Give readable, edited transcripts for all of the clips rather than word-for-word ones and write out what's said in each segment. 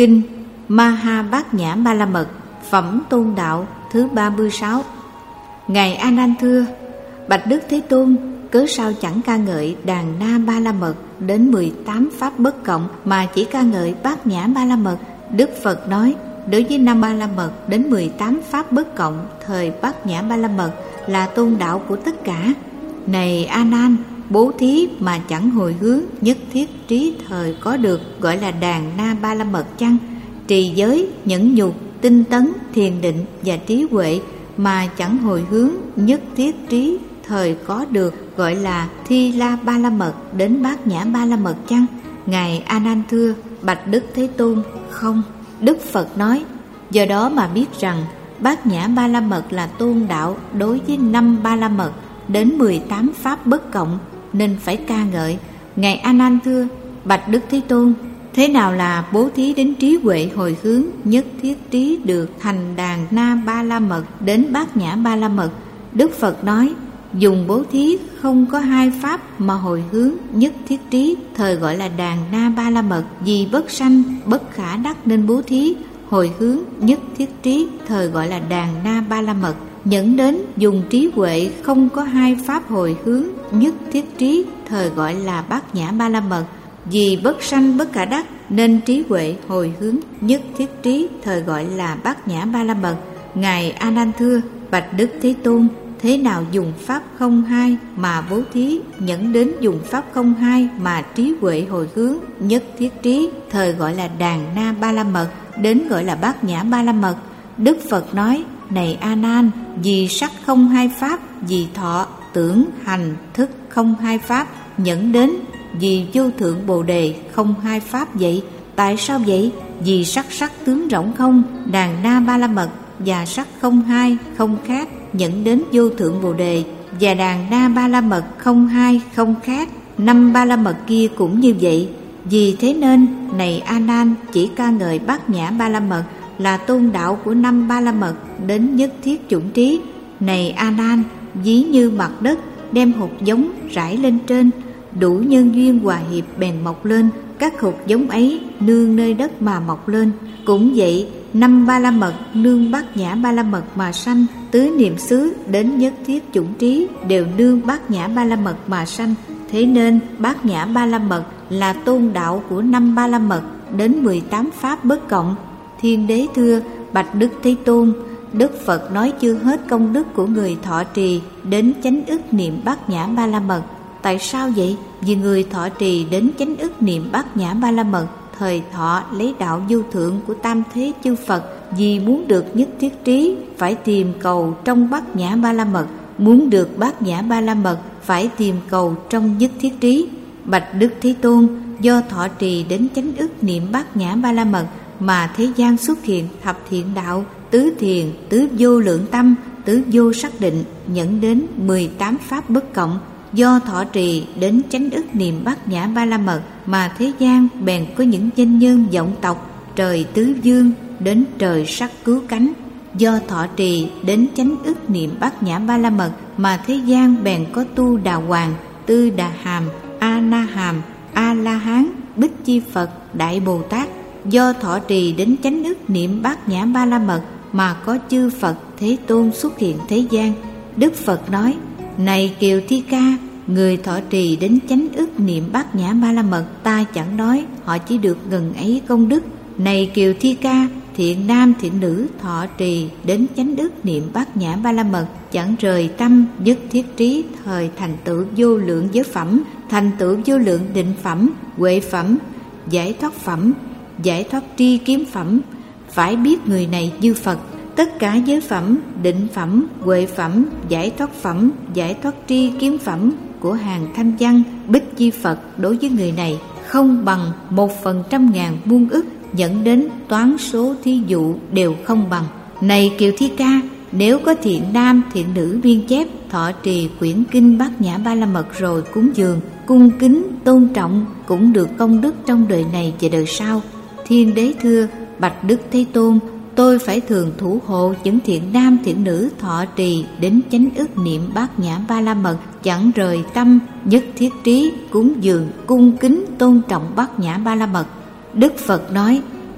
Kinh Maha Bát Nhã Ba La Mật, phẩm tôn đạo thứ 36. Ngài A Nan thưa: Bạch Đức Thế Tôn, cớ sao chẳng ca ngợi Đàn Na Ba La Mật đến 18 pháp bất cộng mà chỉ ca ngợi Bát Nhã Ba La Mật? Đức Phật nói: đối với 5 Ba La Mật đến 18 pháp bất cộng, thời Bát Nhã Ba La Mật là tôn đạo của tất cả. Này A Nan, bố thí mà chẳng hồi hướng, nhất thiết trí thời có được, gọi là Đàn Na Ba La Mật chăng? Trì giới, nhẫn nhục, tinh tấn, thiền định và trí huệ mà chẳng hồi hướng, nhất thiết trí thời có được, gọi là Thi La Ba La Mật đến Bát Nhã Ba La Mật chăng? Ngài A Nan thưa: Bạch Đức Thế Tôn, không. Đức Phật nói: do đó mà biết rằng Bát Nhã Ba La Mật là tôn đạo đối với 5 Ba La Mật đến 18 pháp bất cộng, nên phải ca ngợi. Ngài A Nan thưa: Bạch Đức Thế Tôn, thế nào là bố thí đến trí huệ hồi hướng, nhất thiết trí được thành Đàn Na Ba La Mật đến Bát Nhã Ba La Mật? Đức Phật nói: dùng bố thí không có 2 pháp mà hồi hướng, nhất thiết trí thời gọi là Đàn Na Ba La Mật. Vì bất sanh bất khả đắc nên bố thí, hồi hướng, nhất thiết trí thời gọi là Đàn Na Ba La Mật. Nhẫn đến dùng trí huệ không có 2 pháp hồi hướng, nhất thiết trí thời gọi là Bát Nhã Ba La Mật. Vì bất sanh bất khả đắc nên trí huệ hồi hướng, nhất thiết trí thời gọi là Bát Nhã Ba La Mật. Ngài A Nan thưa: Bạch Đức Thế Tôn, thế nào dùng pháp không 2 mà bố thí, nhẫn đến dùng pháp không 2 mà trí huệ hồi hướng, nhất thiết trí thời gọi là Đàn Na Ba La Mật đến gọi là Bát Nhã Ba La Mật? Đức Phật nói: này A Nan, vì sắc không 2 pháp, vì thọ tưởng hành thức không 2 pháp, nhẫn đến vì vô thượng Bồ Đề không 2 pháp vậy. Tại sao vậy? Vì sắc tướng rỗng không, Đàn Na Ba La Mật và sắc không 2 không khác, nhẫn đến vô thượng Bồ Đề, và Đàn Na Ba La Mật không 2 không khác, 5 Ba La Mật kia cũng như vậy. Vì thế nên, này A Nan, chỉ ca ngợi Bát Nhã Ba La Mật là tôn đạo của 5 Ba La Mật đến nhất thiết chủng trí. Này A Nan, ví như mặt đất đem hột giống rải lên trên, đủ nhân duyên hòa hiệp bèn mọc lên, các hột giống ấy nương nơi đất mà mọc lên. Cũng vậy, 5 Ba La Mật nương Bát Nhã Ba La Mật mà sanh, tứ niệm xứ đến nhất thiết chủng trí đều nương Bát Nhã Ba La Mật mà sanh. Thế nên Bát Nhã Ba La Mật là tôn đạo của 5 Ba La Mật đến 18 pháp bất cộng. Thiên Đế thưa: Bạch Đức Thế Tôn, Đức Phật nói chưa hết công đức của người thọ trì đến chánh ức niệm Bát Nhã Ba La Mật. Tại sao vậy? Vì người thọ trì đến chánh ức niệm Bát Nhã Ba La Mật, thời thọ lấy đạo vô thượng của tam thế chư Phật. Vì muốn được nhất thiết trí, phải tìm cầu trong Bát Nhã Ba La Mật. Muốn được Bát Nhã Ba La Mật, phải tìm cầu trong nhất thiết trí. Bạch Đức Thế Tôn, do thọ trì đến chánh ức niệm Bát Nhã Ba La Mật mà thế gian xuất hiện thập thiện đạo, tứ thiền, tứ vô lượng tâm, tứ vô sắc định, nhẫn đến 18 pháp bất cộng. Do thọ trì đến chánh ức niệm Bát Nhã Ba La Mật mà thế gian bèn có những danh nhân vọng tộc, trời tứ dương đến trời sắc cứu cánh. Do thọ trì đến chánh ức niệm Bát Nhã Ba La Mật mà thế gian bèn có Tu Đà Hoàng, Tư Đà Hàm, A Na Hàm, A La Hán, Bích Chi Phật, Đại Bồ Tát. Do thọ trì đến chánh ức niệm Bát Nhã Ba La Mật mà có chư Phật Thế Tôn xuất hiện thế gian. Đức Phật nói: này Kiều Thi Ca, người thọ trì đến chánh ức niệm Bát Nhã Ba La Mật, ta chẳng nói họ chỉ được ngần ấy công đức. Này Kiều Thi Ca, thiện nam thiện nữ thọ trì đến chánh ức niệm Bát Nhã Ba La Mật, chẳng rời tâm, nhất thiết trí thời thành tựu vô lượng giới phẩm, thành tựu vô lượng định phẩm, huệ phẩm, giải thoát phẩm, giải thoát tri kiếm phẩm. Phải biết người này như Phật. Tất cả giới phẩm, định phẩm, huệ phẩm, giải thoát phẩm, giải thoát tri kiếm phẩm của hàng thanh văn Bích Chi Phật đối với người này không bằng 1/100.000 muôn ức, dẫn đến toán số thí dụ đều không bằng. Này Kiều Thi Ca, nếu có thiện nam thiện nữ biên chép thọ trì quyển kinh Bát Nhã Ba La Mật rồi cúng dường, cung kính tôn trọng, cũng được công đức trong đời này và đời sau. Thiên Đế thưa: Bạch Đức Thế Tôn, tôi phải thường thủ hộ những thiện nam thiện nữ thọ trì đến chánh ức niệm Bát Nhã Ba La Mật, chẳng rời tâm, nhất thiết trí, cúng dường, cung kính tôn trọng Bát Nhã Ba La Mật. Đức Phật nói: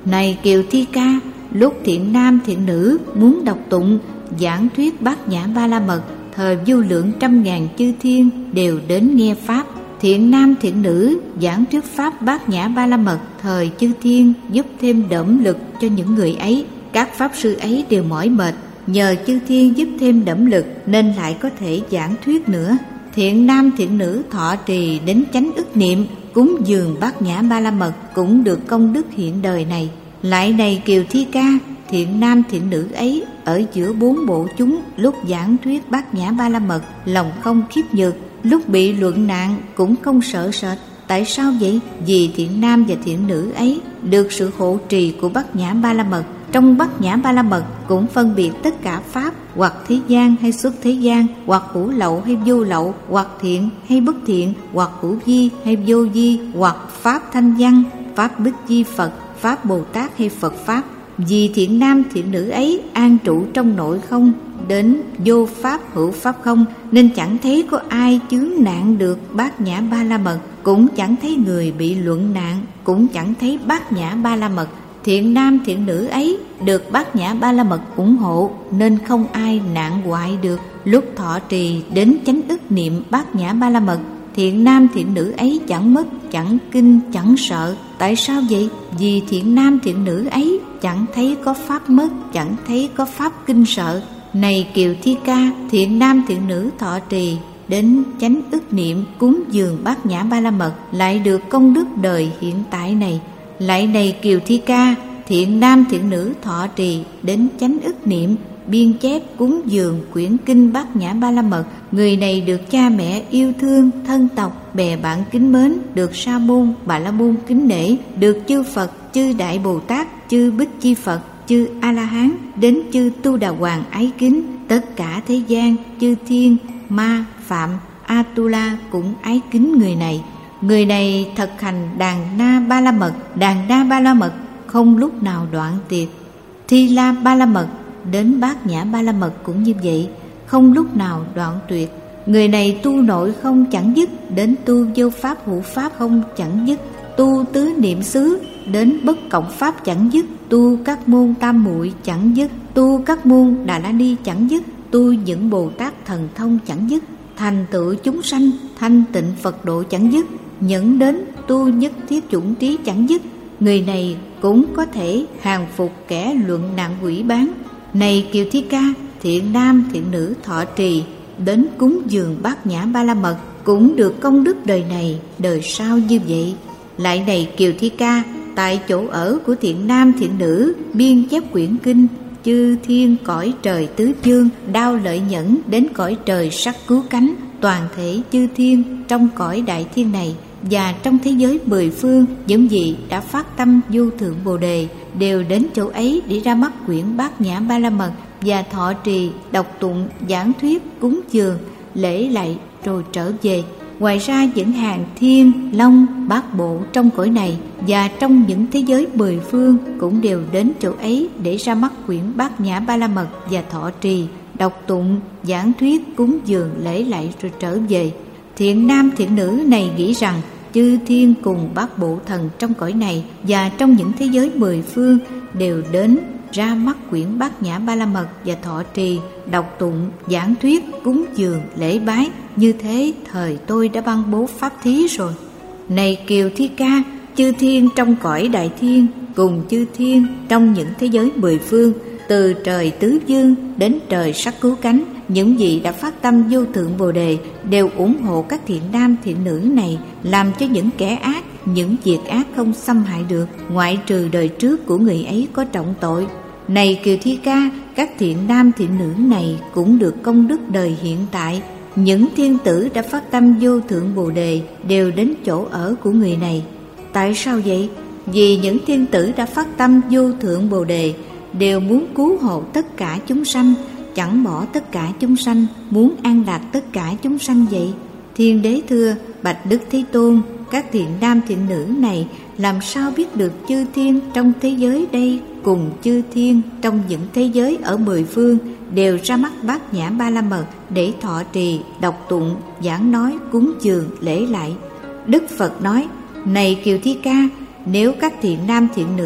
Này Kiều Thi Ca, lúc thiện nam thiện nữ muốn đọc tụng giảng thuyết Bát Nhã Ba La Mật, thời vô lượng trăm ngàn chư thiên đều đến nghe pháp. Thiện nam thiện nữ giảng thuyết pháp Bát Nhã Ba La Mật, thời chư thiên giúp thêm đẫm lực cho những người ấy. Các pháp sư ấy đều mỏi mệt, nhờ chư thiên giúp thêm đẫm lực nên lại có thể giảng thuyết nữa. Thiện nam thiện nữ thọ trì đến chánh ức niệm cúng dường Bát Nhã Ba La Mật cũng được công đức hiện đời này. Lại này Kiều Thi Ca, thiện nam thiện nữ ấy ở giữa bốn bộ chúng, lúc giảng thuyết Bát Nhã Ba La Mật lòng không khiếp nhược, lúc bị luận nạn cũng không sợ sệt. Tại sao vậy? Vì thiện nam và thiện nữ ấy được sự hộ trì của Bát Nhã Ba La Mật. Trong Bát Nhã Ba La Mật cũng phân biệt tất cả pháp, hoặc thế gian hay xuất thế gian, hoặc hữu lậu hay vô lậu, hoặc thiện hay bất thiện, hoặc hữu vi hay vô vi, hoặc pháp thanh văn, pháp bích di Phật, pháp Bồ Tát hay Phật pháp. Vì thiện nam thiện nữ ấy an trụ trong nội không, đến vô pháp hữu pháp không, nên chẳng thấy có ai chướng nạn được Bát Nhã Ba La Mật, cũng chẳng thấy người bị luận nạn, cũng chẳng thấy Bát Nhã Ba La Mật. Thiện nam thiện nữ ấy được Bát Nhã Ba La Mật ủng hộ, nên không ai nạn hoại được. Lúc thọ trì đến chánh ức niệm Bát Nhã Ba La Mật, thiện nam thiện nữ ấy chẳng mất, chẳng kinh, chẳng sợ. Tại sao vậy? Vì thiện nam thiện nữ ấy chẳng thấy có pháp mất, chẳng thấy có pháp kinh sợ. Này Kiều Thi Ca, thiện nam thiện nữ thọ trì đến chánh ức niệm cúng dường Bát Nhã Ba La Mật lại được công đức đời hiện tại này. Lại này Kiều Thi Ca, thiện nam thiện nữ thọ trì đến chánh ức niệm biên chép cúng dường quyển kinh Bát Nhã Ba La Mật, người này được cha mẹ yêu thương, thân tộc bè bạn kính mến, được Sa môn Bà La môn kính nể, được chư Phật, chư Đại Bồ Tát, chư Bích Chi Phật, chư A La Hán, đến chư Tu Đà Hoàng ái kính. Tất cả thế gian, chư thiên, ma, phạm, Atula cũng ái kính người này. Người này thực hành Đàn Na Ba La Mật. Đàn Na Ba La Mật không lúc nào đoạn tuyệt. Thi La Ba La Mật đến Bát Nhã Ba La Mật cũng như vậy, không lúc nào đoạn tuyệt. Người này tu nội không chẳng dứt, đến tu vô pháp hữu pháp không chẳng dứt, tu tứ niệm xứ đến bất cộng pháp chẳng dứt, tu các môn tam muội chẳng dứt, tu các môn Đà La Ni chẳng dứt, tu những Bồ Tát thần thông chẳng dứt, thành tựu chúng sanh thanh tịnh Phật độ chẳng dứt, nhẫn đến tu nhất thiết chủng trí chẳng dứt. Người này cũng có thể hàng phục kẻ luận nạn quỷ bán. Này Kiều Thi Ca, thiện nam thiện nữ thọ trì đến cúng dường Bát Nhã Ba La Mật cũng được công đức đời này đời sau như vậy. Lại này Kiều Thi Ca, tại chỗ ở của thiện nam thiện nữ biên chép quyển kinh, chư thiên cõi trời tứ phương đao lợi nhẫn đến cõi trời sắc cứu cánh. Toàn thể chư thiên trong cõi đại thiên này và trong thế giới mười phương, những gì đã phát tâm vô thượng Bồ Đề đều đến chỗ ấy để ra mắt quyển Bát Nhã Ba La Mật và thọ trì, đọc tụng, giảng thuyết, cúng dường, lễ lạy rồi trở về. Ngoài ra những hàng thiên, long, bát bộ trong cõi này và trong những thế giới mười phương cũng đều đến chỗ ấy để ra mắt quyển Bát Nhã Ba La Mật và thọ trì, đọc tụng, giảng thuyết, cúng dường, lễ lạy rồi trở về. Thiện nam thiện nữ này nghĩ rằng chư thiên cùng bát bộ thần trong cõi này và trong những thế giới mười phương đều đến ra mắt quyển Bát Nhã Ba La Mật và thọ trì, đọc tụng, giảng thuyết, cúng dường, lễ bái. Như thế thời tôi đã ban bố pháp thí rồi. Này Kiều Thi Ca, chư thiên trong cõi đại thiên cùng chư thiên trong những thế giới mười phương, từ trời tứ phương đến trời sắc cứu cánh, những vị đã phát tâm vô thượng Bồ Đề đều ủng hộ các thiện nam thiện nữ này, làm cho những kẻ ác, những việc ác không xâm hại được, ngoại trừ đời trước của người ấy có trọng tội. Này Kiều Thi Ca, các thiện nam thiện nữ này cũng được công đức đời hiện tại. Những thiên tử đã phát tâm vô thượng Bồ Đề đều đến chỗ ở của người này. Tại sao vậy? Vì những thiên tử đã phát tâm vô thượng Bồ Đề đều muốn cứu hộ tất cả chúng sanh, chẳng bỏ tất cả chúng sanh, muốn an lạc tất cả chúng sanh vậy. Thiên đế thưa: Bạch Đức Thế Tôn, các thiện nam thiện nữ này làm sao biết được chư thiên trong thế giới đây cùng chư thiên trong những thế giới ở mười phương đều ra mắt Bát Nhã Ba La Mật để thọ trì, đọc tụng, giảng nói, cúng dường, lễ lạy? Đức Phật nói: Này Kiều Thi Ca, nếu các thiện nam thiện nữ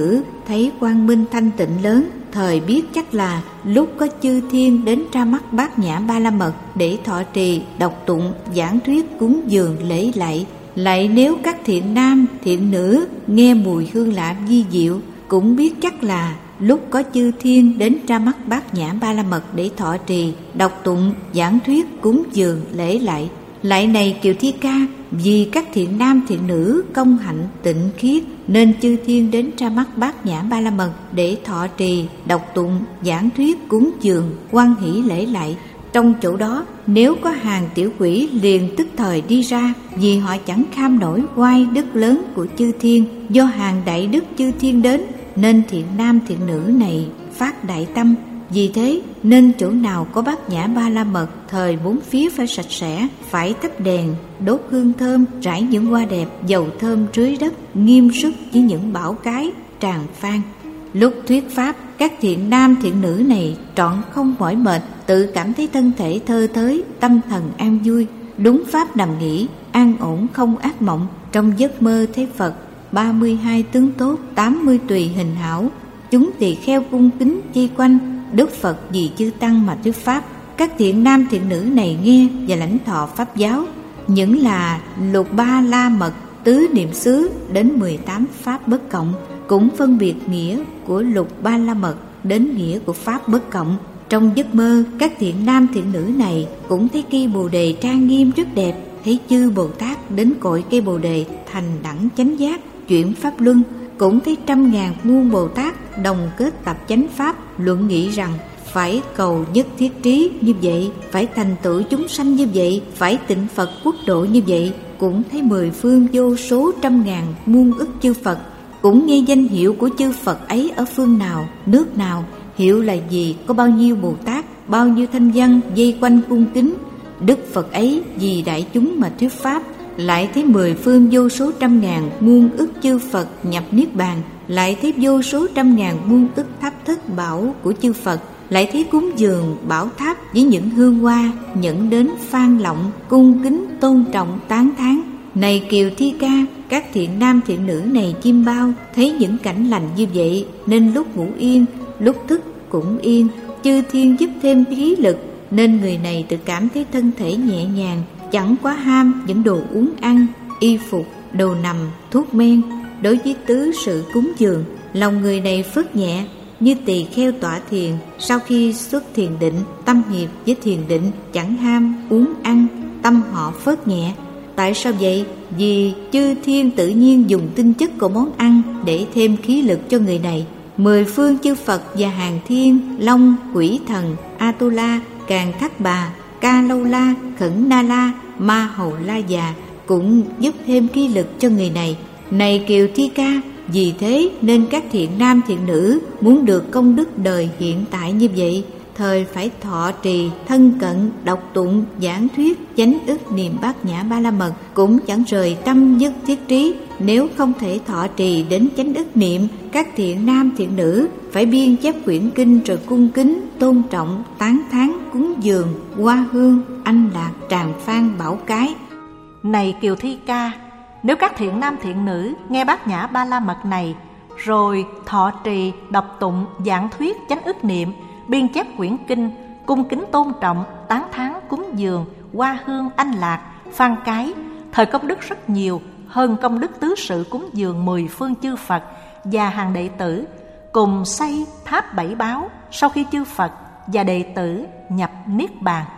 thấy quang minh thanh tịnh lớn, thời biết chắc là lúc có chư thiên đến ra mắt Bát Nhã Ba La Mật để thọ trì, đọc tụng, giảng thuyết, cúng dường, lễ lạy. Lại nếu các thiện nam, thiện nữ nghe mùi hương lạ vi diệu, cũng biết chắc là lúc có chư thiên đến ra mắt Bát Nhã Ba La Mật để thọ trì, đọc tụng, giảng thuyết, cúng dường, lễ lạy. Lạy này Kiều Thi Ca, vì các thiện nam thiện nữ công hạnh tịnh khiết nên chư thiên đến ra mắt Bát Nhã Ba La Mật để thọ trì, đọc tụng, giảng thuyết, cúng dường, hoan hỷ lễ lạy. Trong chỗ đó, nếu có hàng tiểu quỷ liền tức thời đi ra, vì họ chẳng kham nổi oai đức lớn của chư thiên. Do hàng đại đức chư thiên đến nên thiện nam thiện nữ này phát đại tâm. Vì thế nên chỗ nào có Bát Nhã Ba La Mật, thời bốn phía phải sạch sẽ, phải thắp đèn, đốt hương thơm, rải những hoa đẹp, dầu thơm rưới đất, nghiêm sức với những bảo cái tràng phan. Lúc thuyết pháp, các thiện nam thiện nữ này trọn không mỏi mệt, tự cảm thấy thân thể thơ thới, tâm thần an vui, đúng pháp nằm nghỉ, an ổn không ác mộng. Trong giấc mơ thấy Phật 32 tướng tốt, 80 tùy hình hảo, chúng tỳ kheo cung kính chi quanh. Đức Phật vì chư tăng mà thuyết pháp, các thiện nam thiện nữ này nghe và lãnh thọ pháp giáo, những là Lục Ba La Mật, tứ niệm xứ đến 18 pháp bất cộng, cũng phân biệt nghĩa của Lục Ba La Mật đến nghĩa của pháp bất cộng. Trong giấc mơ, các thiện nam thiện nữ này cũng thấy cây bồ đề trang nghiêm rất đẹp, thấy chư Bồ Tát đến cội cây bồ đề thành đẳng chánh giác, chuyển pháp luân, cũng thấy 100.000 muôn Bồ Tát đồng kết tập chánh pháp, luận nghị rằng phải cầu nhất thiết trí như vậy, phải thành tựu chúng sanh như vậy, phải tịnh Phật quốc độ như vậy. Cũng thấy 10 phương vô số 100.000 muôn ức chư Phật, cũng nghe danh hiệu của chư Phật ấy ở phương nào, nước nào, hiệu là gì, có bao nhiêu Bồ Tát, bao nhiêu thanh văn vây quanh cung kính. Đức Phật ấy vì đại chúng mà thuyết pháp. Lại thấy 10 phương vô số 100.000 muôn ức chư Phật nhập niết bàn, lại thấy vô số 100.000 muôn ức tháp thất bảo của chư Phật, lại thấy cúng dường bảo tháp với những hương hoa nhận đến phan lọng, cung kính tôn trọng tán thán. Này Kiều Thi Ca, các thiện nam thiện nữ này chiêm bao, thấy những cảnh lành như vậy nên lúc ngủ yên, lúc thức cũng yên. Chư thiên giúp thêm khí lực nên người này tự cảm thấy thân thể nhẹ nhàng, chẳng quá ham những đồ uống ăn, y phục, đồ nằm, thuốc men. Đối với tứ sự cúng dường, lòng người này phớt nhẹ, như tỳ kheo tọa thiền, sau khi xuất thiền định, tâm hiệp với thiền định, chẳng ham uống ăn, tâm họ phớt nhẹ. Tại sao vậy? Vì chư thiên tự nhiên dùng tinh chất của món ăn để thêm khí lực cho người này. 10 phương chư Phật và hàng thiên, long, quỷ thần, Atula, Càn Thắt Bà, Ca Lâu La, Khẩn Na La, Ma Hầu La Già cũng giúp thêm khí lực cho người này. Này Kiều Thi Ca, vì thế nên các thiện nam thiện nữ muốn được công đức đời hiện tại như vậy, thời phải thọ trì, thân cận, đọc tụng, giảng thuyết, chánh ức niệm Bát Nhã Ba La Mật, cũng chẳng rời tâm nhất thiết trí. Nếu không thể thọ trì đến chánh ức niệm, các thiện nam thiện nữ phải biên chép quyển kinh rồi cung kính, tôn trọng, tán thán, cúng dường, hoa hương, anh lạc, tràng phan, bảo cái. Này Kiều Thi Ca, nếu các thiện nam thiện nữ nghe Bát Nhã Ba La Mật này, rồi thọ trì, đọc tụng, giảng thuyết, chánh ức niệm, biên chép quyển kinh, cung kính tôn trọng, tán thán, cúng dường, hoa hương, anh lạc, phan cái, thời công đức rất nhiều, hơn công đức tứ sự cúng dường 10 phương chư Phật và hàng đệ tử, cùng xây tháp 7 báo sau khi chư Phật và đệ tử nhập niết bàn.